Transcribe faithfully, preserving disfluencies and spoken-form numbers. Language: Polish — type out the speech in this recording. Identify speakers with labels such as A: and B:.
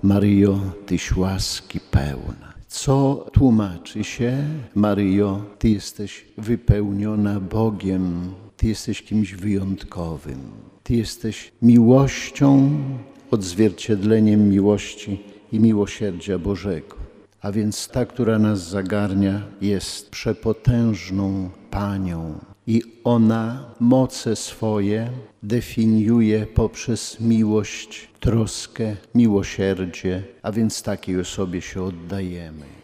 A: Maryjo, Tyś łaski pełna. Co tłumaczy się, Maryjo, Ty jesteś wypełniona Bogiem, Ty jesteś kimś wyjątkowym. Ty jesteś miłością, odzwierciedleniem miłości i miłosierdzia Bożego. A więc ta, która nas zagarnia, jest przepotężną Panią i ona moce swoje definiuje poprzez miłość, troskę, miłosierdzie, a więc takiej osobie się oddajemy.